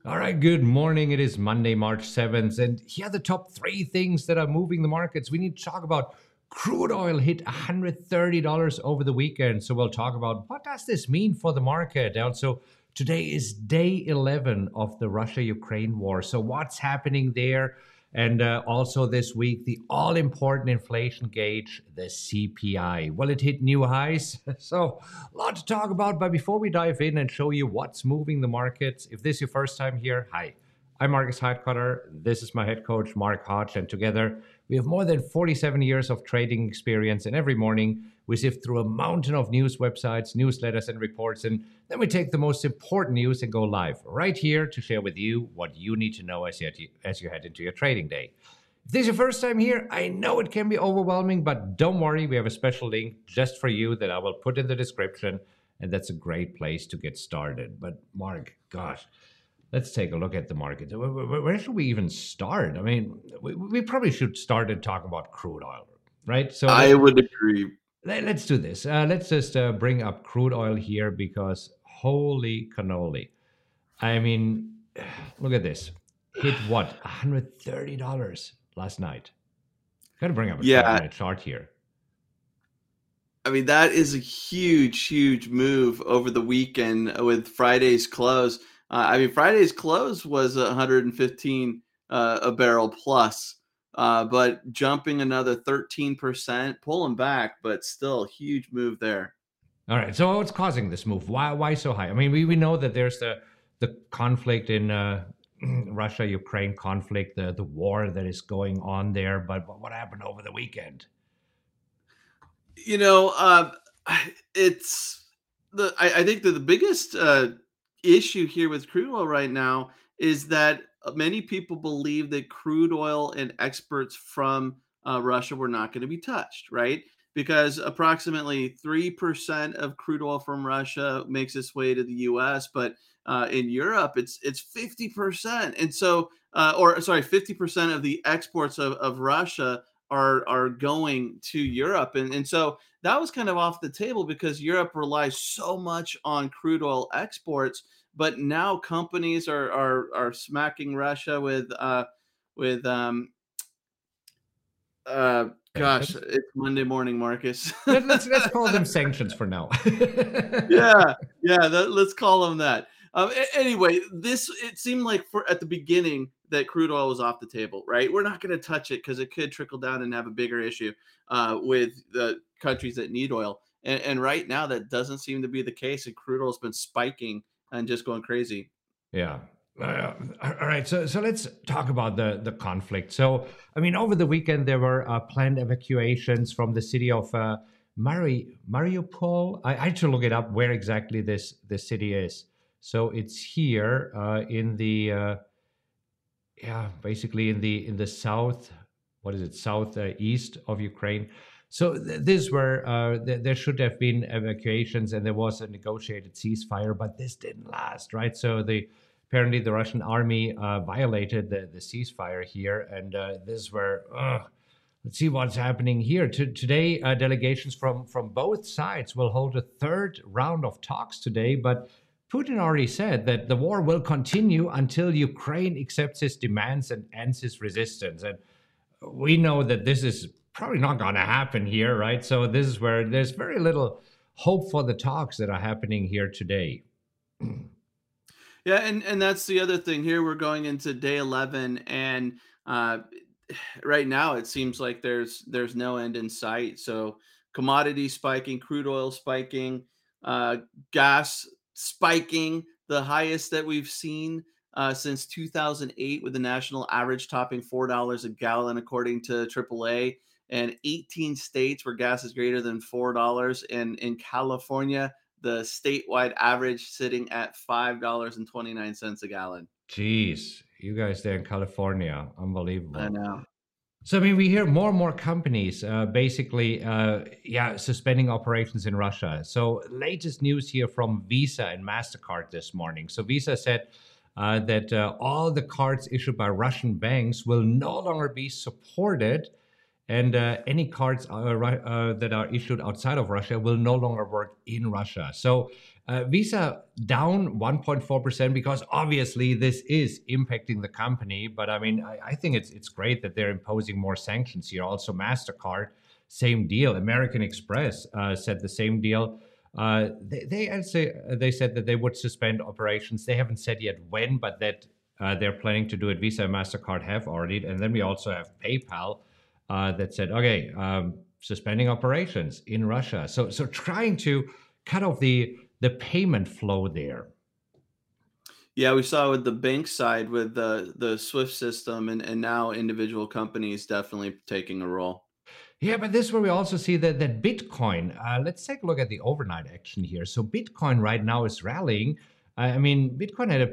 All right, good morning. It is Monday, March 7th, and here are the top three things that are moving the markets. We need to talk about crude oil hit $130 over the weekend. So we'll talk about what does this mean for the market. Also, today is day 11 of the Russia-Ukraine war. So what's happening there? And also this week, the all-important inflation gauge, the CPI. Well, it hit new highs. So a lot to talk about. But before we dive in and show you what's moving the markets, if this is your first time here, hi. I'm Marcus Heitkotter. This is my head coach, Mark Hodge. And together, we have more than 47 years of trading experience. And every morning, we sift through a mountain of news websites, newsletters, and reports. And then we take the most important news and go live right here to share with you what you need to know as you head into your trading day. If this is your first time here, I know it can be overwhelming, but don't worry. We have a special link just for you that I will put in the description. And that's a great place to get started. But Mark, gosh, let's take a look at the market. Where should we even start? I mean, we probably should start and talk about crude oil, right? So I would agree. let's do this. Let's just bring up crude oil here because holy cannoli. I mean, look at this. Hit what? $130 last night. Got to bring up a Yeah, 12-minute chart here. I mean that is a huge move over the weekend with Friday's close. Friday's close was 115 a barrel plus, but jumping another 13%, pulling back, but still huge move there. All right. So what's causing this move? Why so high? I mean, we know that there's the conflict in Russia Ukraine conflict, the war that is going on there. But what happened over the weekend? You know, it's I think that the biggest issue here with crude oil right now is that many people believe that crude oil and exports from Russia were not going to be touched, right? Because approximately 3% of crude oil from Russia makes its way to the U.S., but in Europe, it's 50%, and so or sorry, 50% of the exports of Russia are going to Europe, and so that was kind of off the table because Europe relies so much on crude oil exports. But now companies are smacking Russia with gosh, Sanctions? it's Monday morning, Marcus. Let's call them sanctions for now. Yeah, yeah. Let's call them that. Anyway, this it seemed like for at the beginning that crude oil was off the table, right? We're not going to touch it because it could trickle down and have a bigger issue with the countries that need oil. And right now, that doesn't seem to be the case. And crude oil has been spiking and just going crazy. Yeah. All right. So let's talk about the conflict. So I mean, over the weekend there were planned evacuations from the city of Mariupol. I had to look it up where exactly this city is. So it's here in the basically in the south. What is it? South east of Ukraine. So this where there should have been evacuations and there was a negotiated ceasefire, but this didn't last, right? So apparently the Russian army violated the ceasefire here, and this is where let's see what's happening here. Today, delegations from both sides will hold a third round of talks today, but Putin already said that the war will continue until Ukraine accepts his demands and ends his resistance. And we know that this is probably not going to happen here, right? So this is where there's very little hope for the talks that are happening here today. Yeah, and that's the other thing. Here we're going into day 11, and uh, right now it seems like there's no end in sight. So commodities spiking, crude oil spiking, uh, gas spiking, the highest that we've seen since 2008, with the national average topping $4 a gallon, according to AAA. And 18 states where gas is greater than $4, and in California, the statewide average sitting at $5.29 a gallon. Jeez, you guys there in California, I unbelievable. know. So I mean, we hear more and more companies basically, suspending operations in Russia. So latest news here from Visa and Mastercard this morning. So Visa said that all the cards issued by Russian banks will no longer be supported, and any cards that are issued outside of Russia will no longer work in Russia. So Visa down 1.4% because obviously this is impacting the company. But I mean, I think it's great that they're imposing more sanctions here. Also, MasterCard, same deal. American Express said the same deal. They said that they would suspend operations. They haven't said yet when, but that they're planning to do it. Visa and MasterCard have already. And then we also have PayPal that said, okay, suspending operations in Russia. So trying to cut off the payment flow there. Yeah, we saw with the bank side with the SWIFT system, and now individual companies definitely taking a role. Yeah, but this is where we also see that Bitcoin. Let's take a look at the overnight action here. So Bitcoin right now is rallying. I mean, Bitcoin had a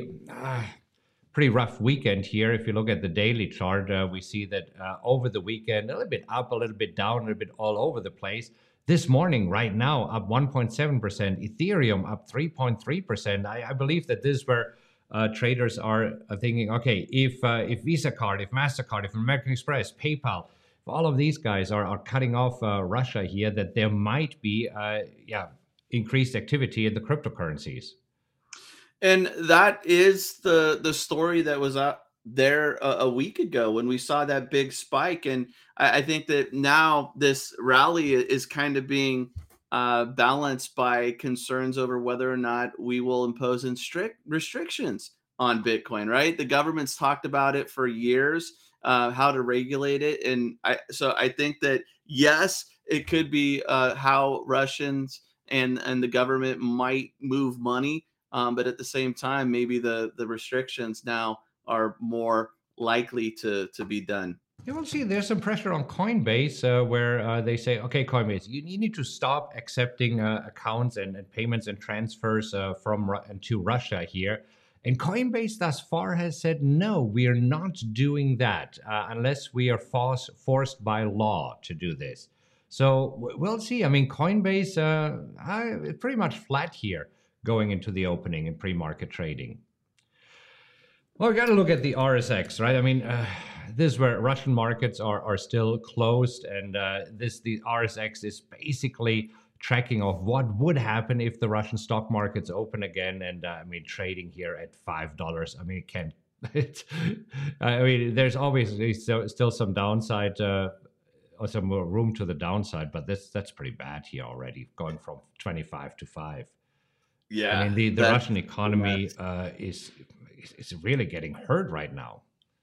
pretty rough weekend here. If you look at the daily chart, we see that over the weekend, a little bit up, a little bit down, a little bit all over the place. This morning, right now, up 1.7%. Ethereum up 3.3%. I believe that this is where traders are thinking, okay, if Visa card, if MasterCard, if American Express, PayPal, if all of these guys are cutting off Russia here, that there might be increased activity in the cryptocurrencies. And that is the story that was out there a week ago when we saw that big spike. And I think that now this rally is kind of being balanced by concerns over whether or not we will impose strict restrictions on Bitcoin. Right? The government's talked about it for years, how to regulate it, and I think that yes, it could be how Russians and the government might move money. But at the same time, maybe the restrictions now are more likely to be done. You will see there's some pressure on Coinbase where they say, okay, Coinbase, you need to stop accepting accounts and payments and transfers from and to Russia here. And Coinbase thus far has said, no, we are not doing that unless we are forced by law to do this. So we'll see. I mean, Coinbase pretty much flat here going into the opening in pre-market trading. Well, we got to look at the RSX, right? I mean, this is where Russian markets are still closed, and the RSX is basically tracking of what would happen if the Russian stock markets open again. And I mean, trading here at $5. I mean, it can't. I mean, there's obviously still some downside. Or some more room to the downside, but that's pretty bad here already, going from 25 to 5. Yeah, I mean, the Russian economy is really getting hurt right now.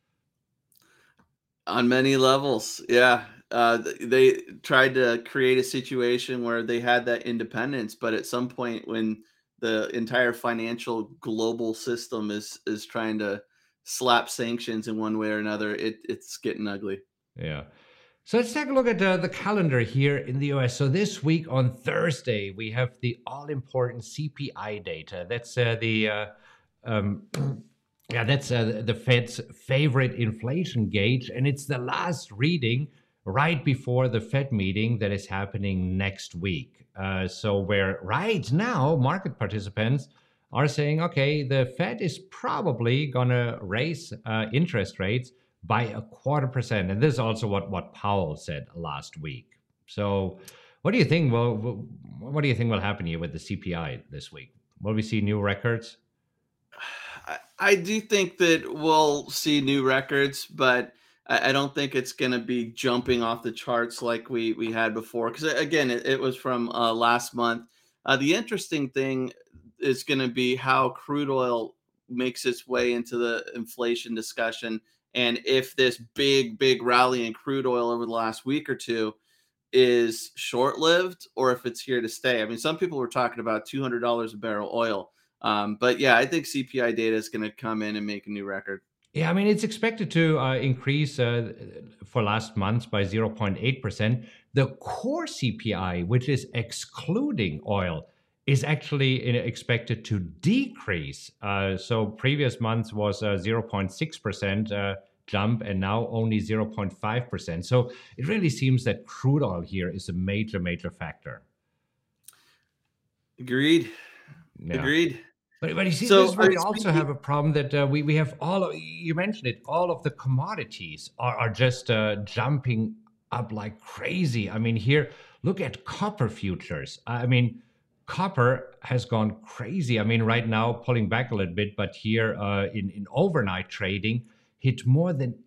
On many levels, yeah. They tried to create a situation where they had that independence, but at some point when the entire financial global system is trying to slap sanctions in one way or another, it's getting ugly. Yeah. So let's take a look at the calendar here in the US. So this week on Thursday, we have the all-important CPI data. That's the Fed's favorite inflation gauge, and it's the last reading right before the Fed meeting that is happening next week. So where right now market participants are saying, okay, the Fed is probably gonna raise interest rates by 0.25%. And this is also what Powell said last week. So what do you think? Well, what do you think will happen here with the CPI this week? Will we see new records? I do think that we'll see new records, but I don't think it's going to be jumping off the charts like we had before. Because again, it was from last month. The interesting thing is going to be how crude oil makes its way into the inflation discussion. And if this big rally in crude oil over the last week or two is short-lived, or if it's here to stay. I mean, some people were talking about $200 a barrel oil. But yeah, I think CPI data is going to come in and make a new record. Yeah, I mean, it's expected to increase for last month by 0.8%. The core CPI, which is excluding oil, is actually expected to decrease. So previous months was 0.6% jump, and now only 0.5%. So it really seems that crude oil here is a major factor. Agreed. Yeah. Agreed. But you see, this is where we also have a problem that we have you mentioned it, all of the commodities are just jumping up like crazy. I mean, here, look at copper futures. I mean, Copper has gone crazy. I mean, right now pulling back a little bit, but here in overnight trading hit more than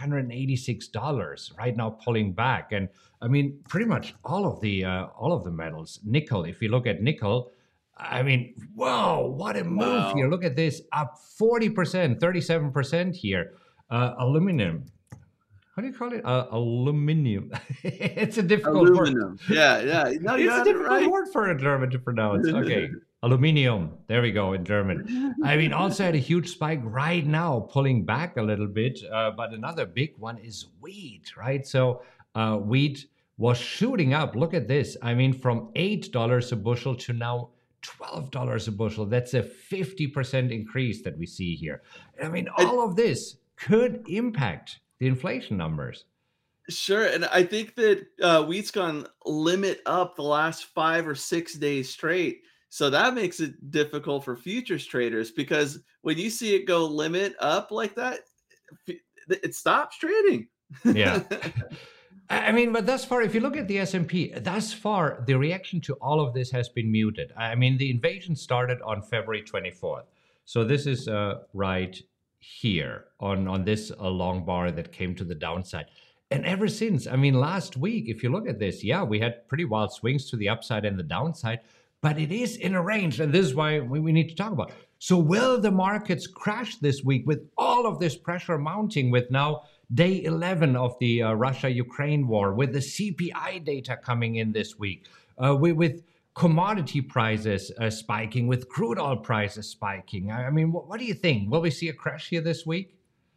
$886 right now, pulling back. And I mean, pretty much all of the metals. Nickel, if you look at nickel, I mean, whoa, what a move here! Wow. Look at this, up 40%, 37% here. Aluminum, how do you call it? Aluminum. It's a difficult word. Aluminum. Yeah, yeah. No, you It's a had it difficult right. word for a German to pronounce. Okay. Aluminium. There we go in German. I mean, also had a huge spike right now, pulling back a little bit. But another big one is wheat, right? So wheat was shooting up. Look at this. I mean, from $8 a bushel to now $12 a bushel. That's a 50% increase that we see here. I mean, And all of this could impact the inflation numbers. sure, and I think that wheat's gone limit up the last 5 or 6 days straight. So that makes it difficult for futures traders because when you see it go limit up like that, f- it stops trading. Yeah. I mean, but thus far, if you look at the S&P, thus far, the reaction to all of this has been muted. I mean, the invasion started on February 24th. So this is right here on this long bar that came to the downside. And ever since, I mean, last week, if you look at this, yeah, we had pretty wild swings to the upside and the downside, but it is in a range. And this is why we need to talk about. So will the markets crash this week with all of this pressure mounting with now day 11 of the Russia-Ukraine war, with the CPI data coming in this week, with commodity prices spiking, with crude oil prices spiking? I mean, what do you think? Will we see a crash here this week?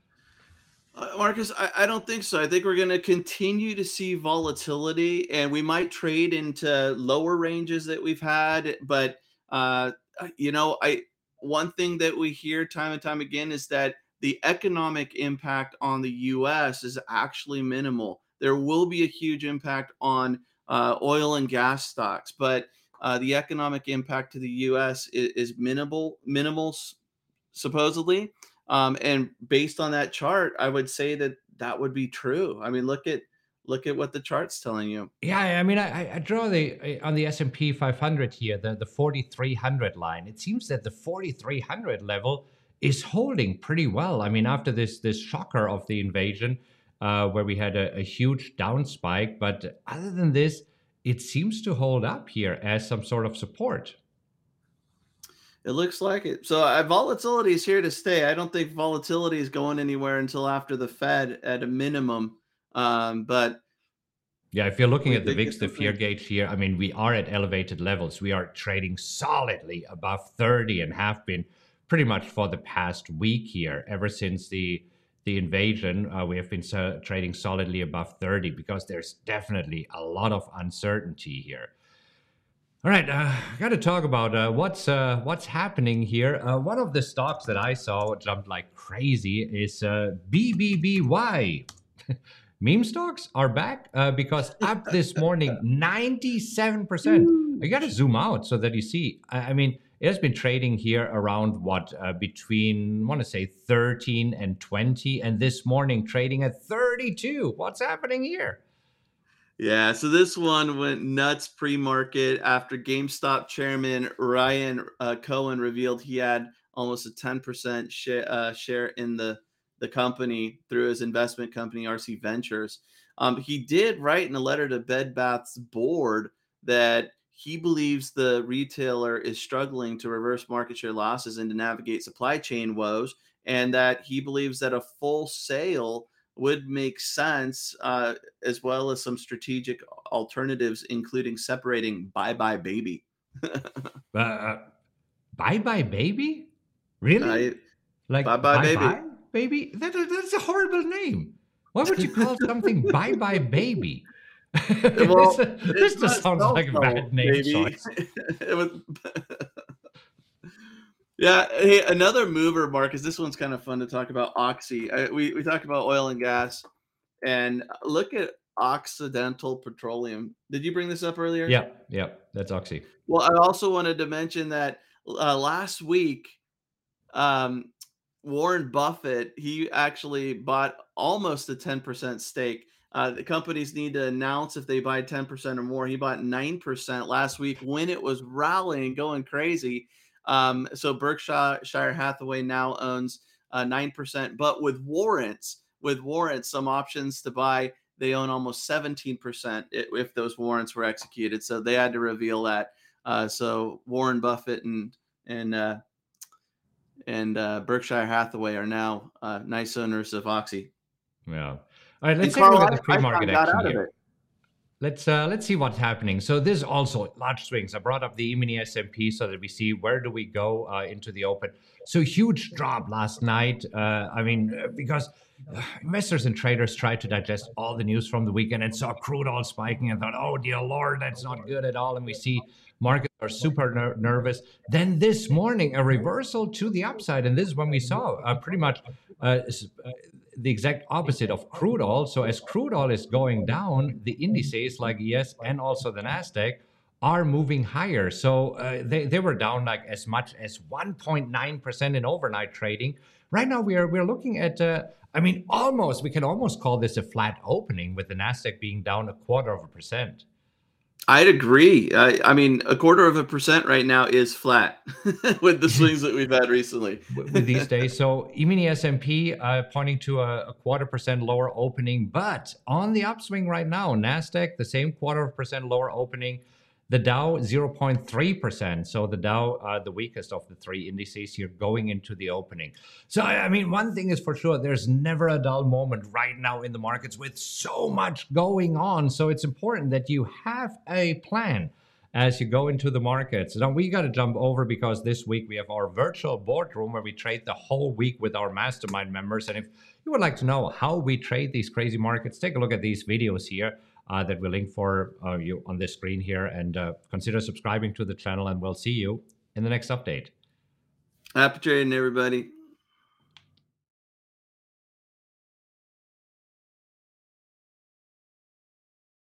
Marcus, I don't think so. I think we're going to continue to see volatility, and we might trade into lower ranges that we've had. But I one thing that we hear time and time again is that the economic impact on the U.S. is actually minimal. There will be a huge impact on oil and gas stocks, but the economic impact to the U.S. is minimal, supposedly. And based on that chart, I would say that that would be true. I mean, look at what the chart's telling you. Yeah, I mean, I draw the on the S&P 500 here, the 4300 line. It seems that the 4300 level is holding pretty well. I mean, after this shocker of the invasion, where we had a huge down spike, but other than this, it seems to hold up here as some sort of support. It looks like it. So volatility is here to stay. I don't think volatility is going anywhere until after the Fed at a minimum. But Yeah, if you're looking we at the did VIX, get the fear something. gauge here, I mean, we are at elevated levels. We are trading solidly above 30 and have been pretty much for the past week here. Ever since the invasion, we have been trading solidly above 30 because there's definitely a lot of uncertainty here. All right, I got to talk about what's happening here. One of the stocks that I saw jumped like crazy is BBBY. Meme stocks are back because up this morning 97%. I got to Huge. zoom out so that you see. I mean, it has been trading here around what between I want to say 13 and 20, and this morning trading at 32. What's happening here? Yeah, so this one went nuts pre-market after GameStop chairman Ryan Cohen revealed he had almost a 10% share in the company through his investment company RC Ventures. He did write in a letter to Bed Bath's board that he believes the retailer is struggling to reverse market share losses and to navigate supply chain woes, and that he believes that a full sale would make sense, as well as some strategic alternatives, including separating Bye Bye Baby. Uh, Bye bye baby? Really? uh, Bye Like Bye bye Baby. bye baby? That's a horrible name. Why would you call something bye bye baby? Well, This it's just not sounds like a cell bad name baby. choice. It was yeah. Hey, another mover, Marcus. This one's kind of fun to talk about. Oxy. We talked about oil and gas, and look at Occidental Petroleum. Did you bring this up earlier? Yeah, yeah, that's Oxy. Well, I also wanted to mention that last week, um, Warren Buffett, he actually bought almost a 10% stake. The companies need to announce if they buy 10% or more. He bought 9% last week when it was rallying, going crazy. So Berkshire Hathaway now owns 9%, but with warrants, some options to buy, they own almost 17% if those warrants were executed. So they had to reveal that. So Warren Buffett and Berkshire Hathaway are now nice owners of Oxy. Yeah. All right, And let's take a Carl look at the pre-market got action out of here. it. Let's see what's happening. So there's also large swings. I brought up the E-mini S&P so that we see where do we go into the open. So huge drop last night. Because investors and traders tried to digest all the news from the weekend and saw crude oil spiking and thought, oh dear Lord, that's not good at all. And we see markets are super nervous. Then this morning, a reversal to the upside. And this is when we saw pretty much the exact opposite of crude oil. So as crude oil is going down, the indices like ES and also the NASDAQ are moving higher. So they were down like as much as 1.9% in overnight trading. Right now we're looking at we can almost call this a flat opening with the NASDAQ being down 0.25%. I'd agree. I mean, 0.25% right now is flat with the swings that we've had recently. with these days. So E-mini S&P pointing to a 0.25% lower opening, but on the upswing right now, NASDAQ, the same 0.25% lower opening. The Dow 0.3%. So the Dow, the weakest of the three indices here going into the opening. So, I mean, one thing is for sure, there's never a dull moment right now in the markets with so much going on. So it's important that you have a plan as you go into the markets. Now we got to jump over because this week we have our virtual boardroom where we trade the whole week with our mastermind members. And if you would like to know how we trade these crazy markets, take a look at these videos here. That we'll link for you on this screen here, and consider subscribing to the channel, and we'll see you in the next update. Happy trading, everybody.